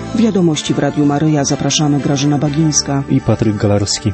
Wiadomości w Radiu Maryja. Zapraszamy, Grażyna Bagińska i Patryk Galarski.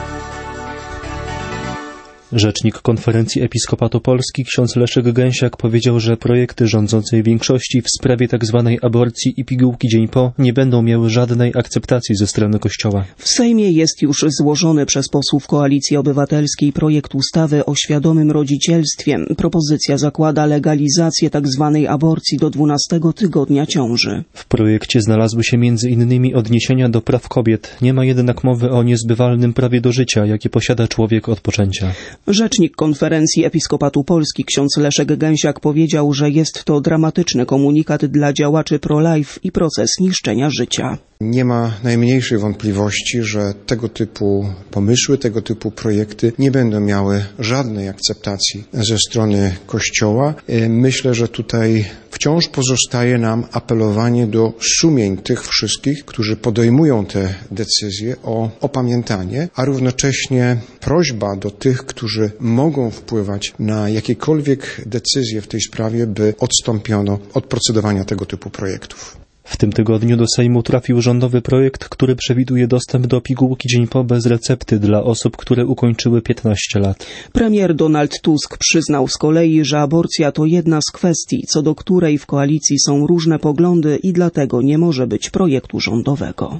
Rzecznik Konferencji Episkopatu Polski ksiądz Leszek Gęsiak powiedział, że projekty rządzącej większości w sprawie tzw. aborcji i pigułki dzień po nie będą miały żadnej akceptacji ze strony Kościoła. W Sejmie jest już złożony przez posłów Koalicji Obywatelskiej projekt ustawy o świadomym rodzicielstwie. Propozycja zakłada legalizację tzw. aborcji do 12 tygodnia ciąży. W projekcie znalazły się m.in. odniesienia do praw kobiet. Nie ma jednak mowy o niezbywalnym prawie do życia, jakie posiada człowiek od poczęcia. Rzecznik Konferencji Episkopatu Polski ksiądz Leszek Gęsiak powiedział, że jest to dramatyczny komunikat dla działaczy pro-life i proces niszczenia życia. Nie ma najmniejszej wątpliwości, że tego typu pomysły, tego typu projekty nie będą miały żadnej akceptacji ze strony Kościoła. Myślę, że tutaj wciąż pozostaje nam apelowanie do sumień tych wszystkich, którzy podejmują te decyzje o opamiętanie, a równocześnie prośba do tych, którzy mogą wpływać na jakiekolwiek decyzje w tej sprawie, by odstąpiono od procedowania tego typu projektów. W tym tygodniu do Sejmu trafił rządowy projekt, który przewiduje dostęp do pigułki dzień po bez recepty dla osób, które ukończyły 15 lat. Premier Donald Tusk przyznał z kolei, że aborcja to jedna z kwestii, co do której w koalicji są różne poglądy i dlatego nie może być projektu rządowego.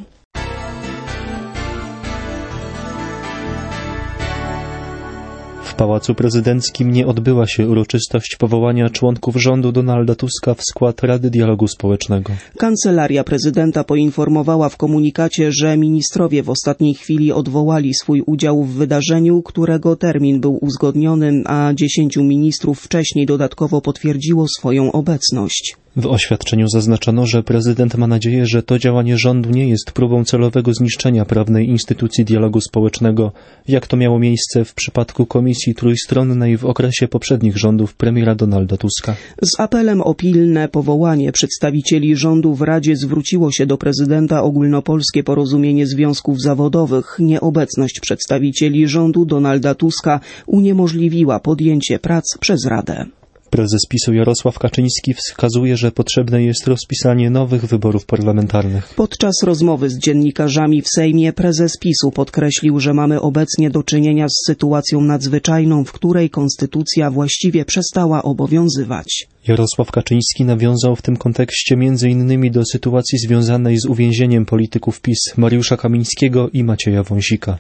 W Pałacu Prezydenckim nie odbyła się uroczystość powołania członków rządu Donalda Tuska w skład Rady Dialogu Społecznego. Kancelaria prezydenta poinformowała w komunikacie, że ministrowie w ostatniej chwili odwołali swój udział w wydarzeniu, którego termin był uzgodniony, a 10 ministrów wcześniej dodatkowo potwierdziło swoją obecność. W oświadczeniu zaznaczono, że prezydent ma nadzieję, że to działanie rządu nie jest próbą celowego zniszczenia prawnej instytucji dialogu społecznego, jak to miało miejsce w przypadku Komisji Trójstronnej w okresie poprzednich rządów premiera Donalda Tuska. Z apelem o pilne powołanie przedstawicieli rządu w Radzie zwróciło się do prezydenta Ogólnopolskie Porozumienie Związków Zawodowych. Nieobecność przedstawicieli rządu Donalda Tuska uniemożliwiła podjęcie prac przez Radę. Prezes PiS-u Jarosław Kaczyński wskazuje, że potrzebne jest rozpisanie nowych wyborów parlamentarnych. Podczas rozmowy z dziennikarzami w Sejmie prezes PiS-u podkreślił, że mamy obecnie do czynienia z sytuacją nadzwyczajną, w której konstytucja właściwie przestała obowiązywać. Jarosław Kaczyński nawiązał w tym kontekście m.in. do sytuacji związanej z uwięzieniem polityków PiS Mariusza Kamińskiego i Macieja Wąsika.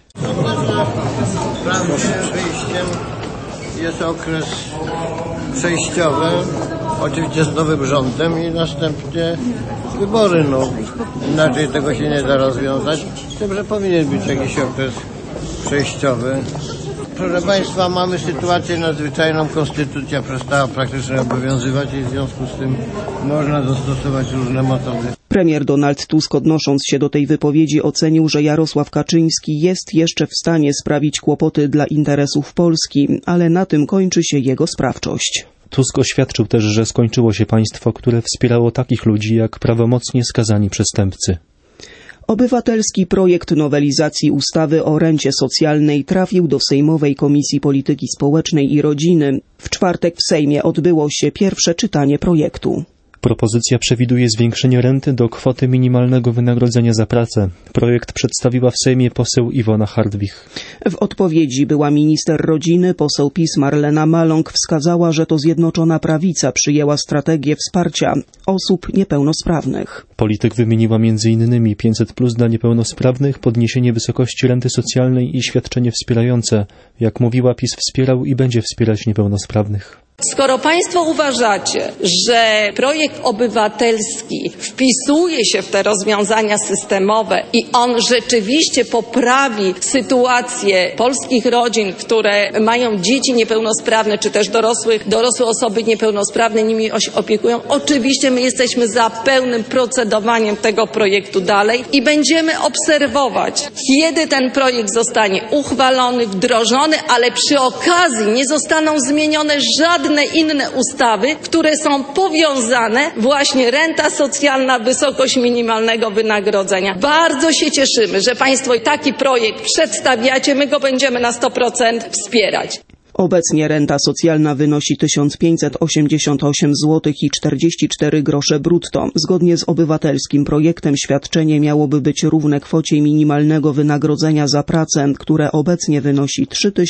Prawnym przejściem jest okres przejściowe, oczywiście z nowym rządem i następnie wybory. Inaczej tego się nie da rozwiązać, z tym, że powinien być jakiś okres przejściowy. Proszę Państwa, mamy sytuację nadzwyczajną, konstytucja przestała praktycznie obowiązywać i w związku z tym można zastosować różne metody. Premier Donald Tusk, odnosząc się do tej wypowiedzi, ocenił, że Jarosław Kaczyński jest jeszcze w stanie sprawić kłopoty dla interesów Polski, ale na tym kończy się jego sprawczość. Tusk oświadczył też, że skończyło się państwo, które wspierało takich ludzi jak prawomocnie skazani przestępcy. Obywatelski projekt nowelizacji ustawy o rencie socjalnej trafił do Sejmowej Komisji Polityki Społecznej i Rodziny. W czwartek w Sejmie odbyło się pierwsze czytanie projektu. Propozycja przewiduje zwiększenie renty do kwoty minimalnego wynagrodzenia za pracę. Projekt przedstawiła w Sejmie poseł Iwona Hartwich. W odpowiedzi była minister rodziny, poseł PiS Marlena Maląg wskazała, że to Zjednoczona Prawica przyjęła strategię wsparcia osób niepełnosprawnych. Polityk wymieniła m.in. 500+ dla niepełnosprawnych, podniesienie wysokości renty socjalnej i świadczenie wspierające. Jak mówiła, PiS wspierał i będzie wspierać niepełnosprawnych. Skoro Państwo uważacie, że projekt obywatelski wpisuje się w te rozwiązania systemowe i on rzeczywiście poprawi sytuację polskich rodzin, które mają dzieci niepełnosprawne, czy też dorosłe osoby niepełnosprawne nimi opiekują, oczywiście my jesteśmy za pełnym procedowaniem tego projektu dalej i będziemy obserwować, kiedy ten projekt zostanie uchwalony, wdrożony, ale przy okazji nie zostaną zmienione żadne inne ustawy, które są powiązane, właśnie renta socjalna, wysokość minimalnego wynagrodzenia. Bardzo się cieszymy, że Państwo taki projekt przedstawiacie, my go będziemy na 100% wspierać. Obecnie renta socjalna wynosi 1588 zł i 44 grosze brutto. Zgodnie z obywatelskim projektem świadczenie miałoby być równe kwocie minimalnego wynagrodzenia za pracę, które obecnie wynosi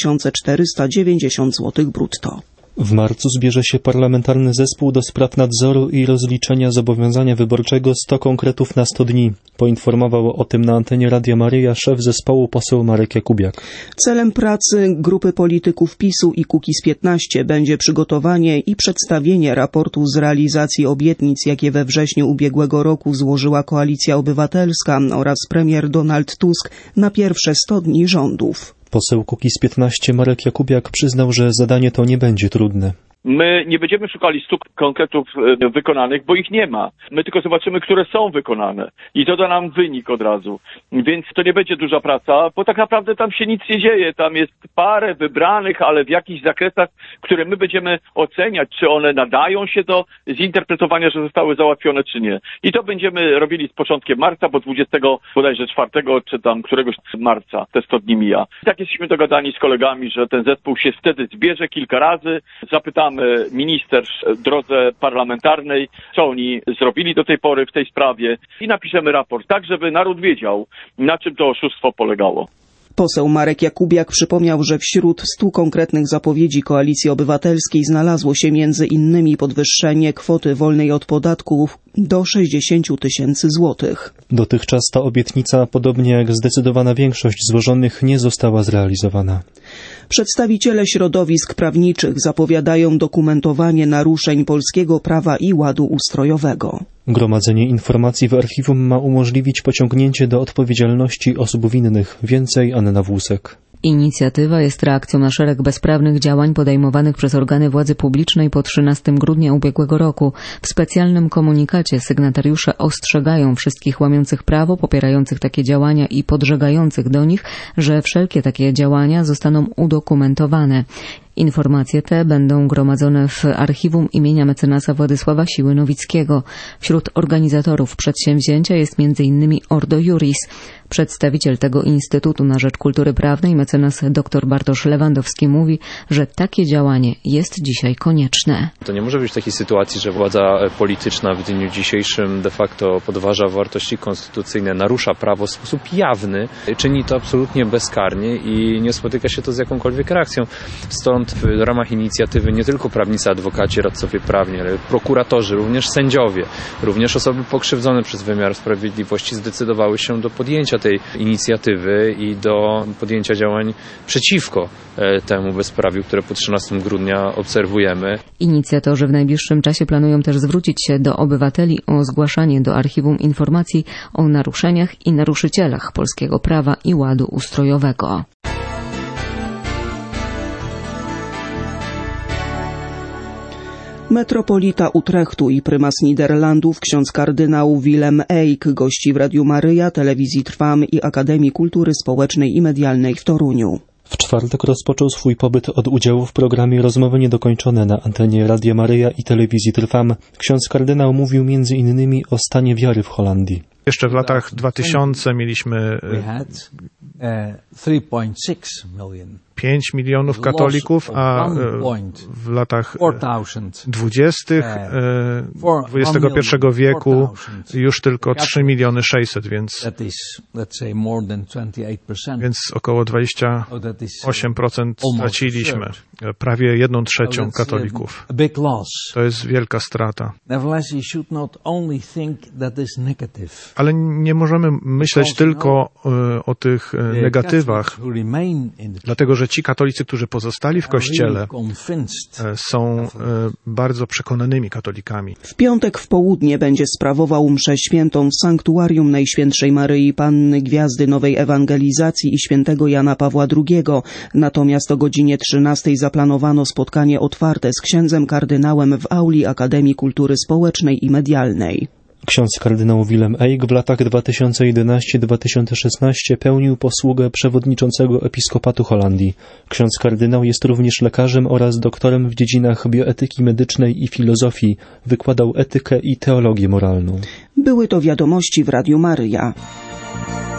3490 zł brutto. W marcu zbierze się parlamentarny zespół do spraw nadzoru i rozliczenia zobowiązania wyborczego 100 konkretów na 100 dni. Poinformował o tym na antenie Radia Maryja szef zespołu poseł Marek Jakubiak. Celem pracy grupy polityków PiS-u i Kukiz15 będzie przygotowanie i przedstawienie raportu z realizacji obietnic, jakie we wrześniu ubiegłego roku złożyła Koalicja Obywatelska oraz premier Donald Tusk na pierwsze 100 dni rządów. Poseł Kukiz15 Marek Jakubiak przyznał, że zadanie to nie będzie trudne. My nie będziemy szukali 100 konkretów wykonanych, bo ich nie ma. My tylko zobaczymy, które są wykonane i to da nam wynik od razu. Więc to nie będzie duża praca, bo tak naprawdę tam się nic nie dzieje. Tam jest parę wybranych, ale w jakichś zakresach, które my będziemy oceniać, czy one nadają się do zinterpretowania, że zostały załatwione, czy nie. I to będziemy robili z początkiem marca, bo 20 bodajże 4 czy tam któregoś marca te 100 dni mija. I tak jesteśmy dogadani z kolegami, że ten zespół się wtedy zbierze kilka razy, zapytamy minister w drodze parlamentarnej, co oni zrobili do tej pory w tej sprawie i napiszemy raport, tak żeby naród wiedział, na czym to oszustwo polegało. Poseł Marek Jakubiak przypomniał, że wśród 100 konkretnych zapowiedzi Koalicji Obywatelskiej znalazło się między innymi podwyższenie kwoty wolnej od podatków do 60 000 złotych. Dotychczas ta obietnica, podobnie jak zdecydowana większość złożonych, nie została zrealizowana. Przedstawiciele środowisk prawniczych zapowiadają dokumentowanie naruszeń polskiego prawa i ładu ustrojowego. Gromadzenie informacji w archiwum ma umożliwić pociągnięcie do odpowiedzialności osób winnych. Więcej Anna Włusek. Inicjatywa jest reakcją na szereg bezprawnych działań podejmowanych przez organy władzy publicznej po 13 grudnia ubiegłego roku. W specjalnym komunikacie sygnatariusze ostrzegają wszystkich łamiących prawo, popierających takie działania i podżegających do nich, że wszelkie takie działania zostaną udokumentowane. Informacje te będą gromadzone w archiwum imienia mecenasa Władysława Siły-Nowickiego. Wśród organizatorów przedsięwzięcia jest m.in. Ordo Iuris. Przedstawiciel tego Instytutu na Rzecz Kultury Prawnej, mecenas dr Bartosz Lewandowski mówi, że takie działanie jest dzisiaj konieczne. To nie może być takiej sytuacji, że władza polityczna w dniu dzisiejszym de facto podważa wartości konstytucyjne, narusza prawo w sposób jawny, czyni to absolutnie bezkarnie i nie spotyka się to z jakąkolwiek reakcją. Stąd w ramach inicjatywy nie tylko prawnicy, adwokaci, radcowie prawni, ale prokuratorzy, również sędziowie, również osoby pokrzywdzone przez wymiar sprawiedliwości zdecydowały się do podjęcia tej inicjatywy i do podjęcia działań przeciwko temu bezprawiu, które po 13 grudnia obserwujemy. Inicjatorzy w najbliższym czasie planują też zwrócić się do obywateli o zgłaszanie do archiwum informacji o naruszeniach i naruszycielach polskiego prawa i ładu ustrojowego. Metropolita Utrechtu i prymas Niderlandów, ksiądz kardynał Willem Eyck, gości w Radiu Maryja, Telewizji Trwam i Akademii Kultury Społecznej i Medialnej w Toruniu. W czwartek rozpoczął swój pobyt od udziału w programie Rozmowy Niedokończone na antenie Radia Maryja i Telewizji Trwam. Ksiądz kardynał mówił m.in. o stanie wiary w Holandii. Jeszcze w latach 2000 mieliśmy 5 milionów katolików, a w latach 20. XXI wieku już tylko 3 miliony 600, więc około 28% straciliśmy. Prawie 1/3 katolików. To jest wielka strata. Ale nie możemy myśleć tylko o tych negatywach, dlatego że ci katolicy, którzy pozostali w Kościele, są bardzo przekonanymi katolikami. W piątek w południe będzie sprawował mszę świętą w Sanktuarium Najświętszej Maryi Panny Gwiazdy Nowej Ewangelizacji i świętego Jana Pawła II. Natomiast o godzinie 13 zaplanowano spotkanie otwarte z księdzem kardynałem w auli Akademii Kultury Społecznej i Medialnej. Ksiądz kardynał Willem Eyck w latach 2011-2016 pełnił posługę przewodniczącego Episkopatu Holandii. Ksiądz kardynał jest również lekarzem oraz doktorem w dziedzinach bioetyki medycznej i filozofii. Wykładał etykę i teologię moralną. Były to wiadomości w Radiu Maryja.